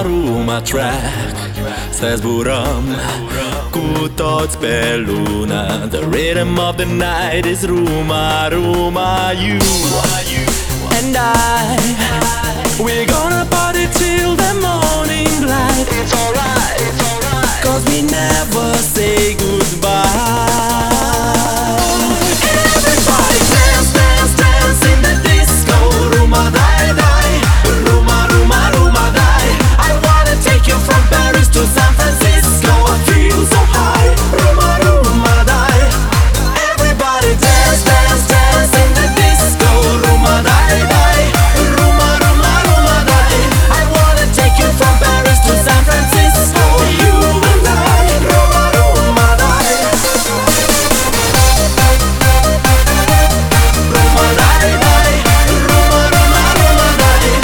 Roma track says buram cu toți pe lună. The rhythm of the night is Roma, Roma, you and I. We're gonna party till the morning light. It's alright, cause we never say goodbye. Everybody dance, dance, dance in the disco. Roma, die, die. Roma, Roma, Roma, die. I wanna take you from Paris to San Francisco. I feel so high. Roma, Roma, die. Everybody dance, dance, dance in the disco. Roma, die, die. Roma, Roma, Roma, die. I wanna take you from Paris to San Francisco. You and I. Roma, Roma, die. Roma, die, die. Roma, Roma, Roma, die.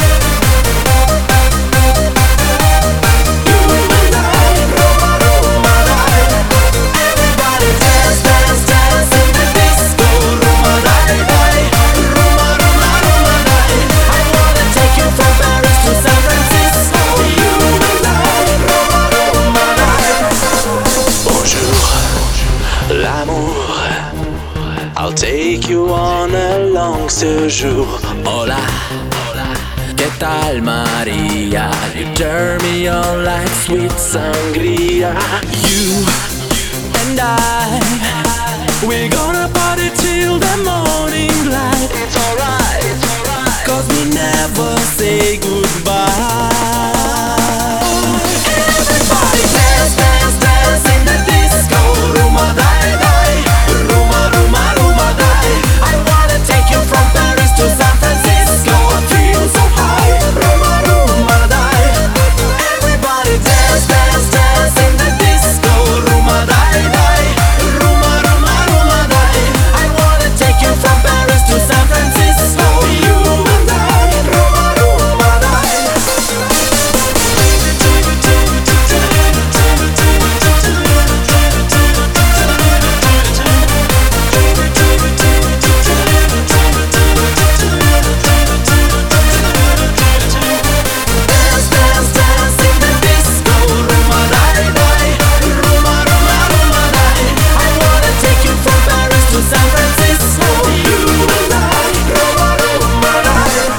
You and I. Roma, Roma, die. Everybody dance, dance, dance in the disco. Roma, die, die. Roma, Roma, Roma, die. I wanna take you from Paris to San Francisco. You and I. Roma, Roma, die. Bonjour, l'amour. I'll take you on a long séjour. Hola, ¿qué tal Maria? You turn me on like sweet sangria. You and I, we're gonna party till the morning light. It's alright, cause we never say goodbye. Everybody dance, dance, dance in the disco. Roma, die, die. Roma, Roma, Roma, die. I wanna take you from Paris to San Francisco. I feel so high. Roma, Roma, die. Everybody dance, dance, dance in the disco. Roma, die, die. Roma, Roma, Roma, die. I wanna take you from Paris to San Francisco. You and I. Roma, Roma, die. Dance, dance, dance in the disco. Roma, die, die. Roma, Roma, Roma, die. I wanna take you from Paris to San Francisco. You and I. Roma, Roma, die.